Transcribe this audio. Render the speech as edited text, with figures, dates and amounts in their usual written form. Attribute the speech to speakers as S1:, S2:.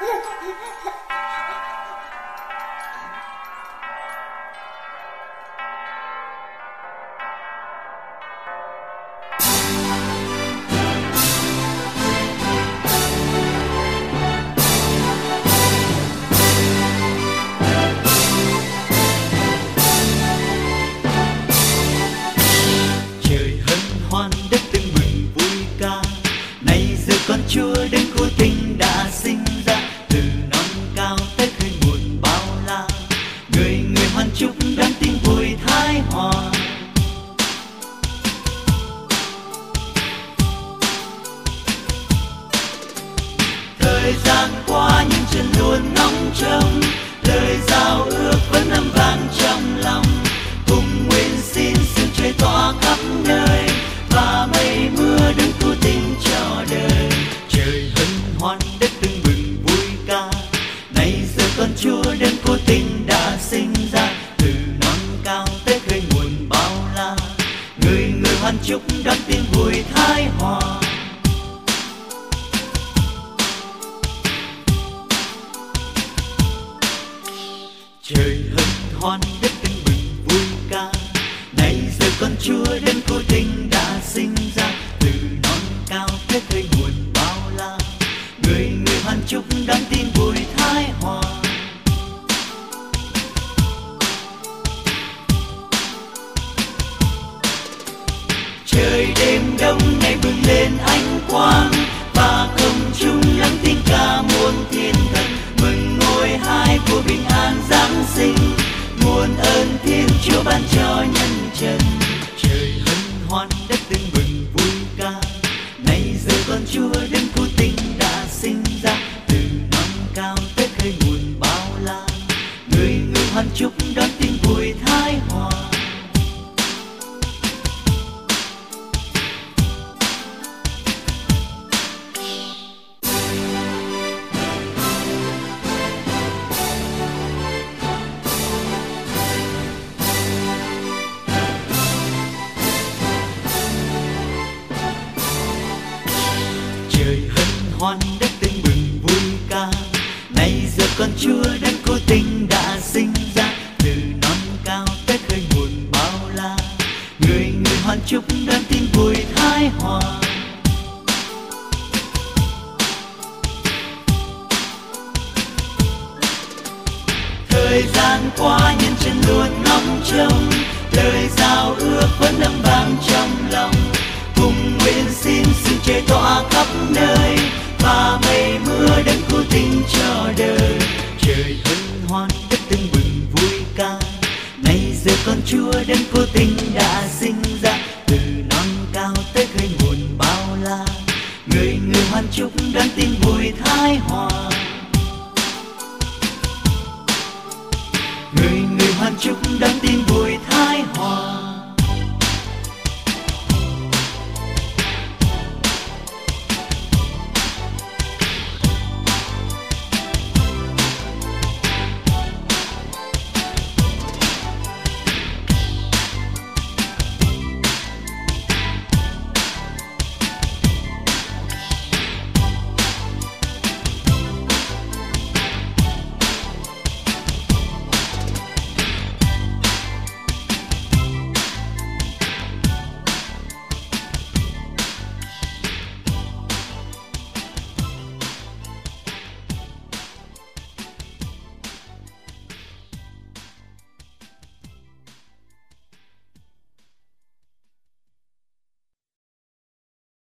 S1: Chúa đến cô tình đã sinh ra, từ non cao tới khơi nguồn bao la, người người hoan chúc đón tin vui thái hòa. Thời gian qua nhưng chân luôn ngóng trông, lời giao ước vẫn âm vang trong lòng. Cùng nguyện xin sự trời tỏa khắp nơi, và mây mưa đứng thu tình cho đời. Trời hân hoan đất tưng bừng vui ca, nay giờ con Chúa đến cô tình đã sinh ra, từ non cao tới khơi nguồn bao la, người người hoan chúc đón tin vui thái hòa. Trời hân hoan đất tưng bừng vui ca, nay giờ con Chúa đến cô tình đã sinh ra, từ non cao tới khơi nguồn bao la, người người hoan chúc đón tin vui thái hòa. Trời đêm đông ngày bừng lên ánh quang, và không trung lắng tiếng ca muôn thiên thần, mừng ngôi hai của bình an giáng sinh, muôn ơn Thiên Chúa ban cho nhân trần. Trời hân hoan đất tưng bừng vui ca, nay giờ con Chúa đến cô tình đã sinh ra, từ non cao tới khơi nguồn bao la, người người hoan chúc đón tin vui thái hòa. Trời hân hoan đất tưng bừng vui ca, nay giờ con Chúa đến cô tình đã sinh ra, từ non cao tới khơi nguồn bao la, người người hoan chúc đón tin vui thái hòa. Thời gian qua nhân chân luôn ngóng trông, lời giao ước vẫn âm vang trong lòng. Cùng nguyện xin sự trời tỏa khắp nơi, và mây mưa đến cô tình cho đời. Trời hân hoan đất tưng bừng vui ca, nay giờ con Chúa đến cô tình đã sinh ra, từ non cao tới khơi nguồn bao la, người người hoan chúc đón tin vui thái hòa. Người người hoan chúc đón tin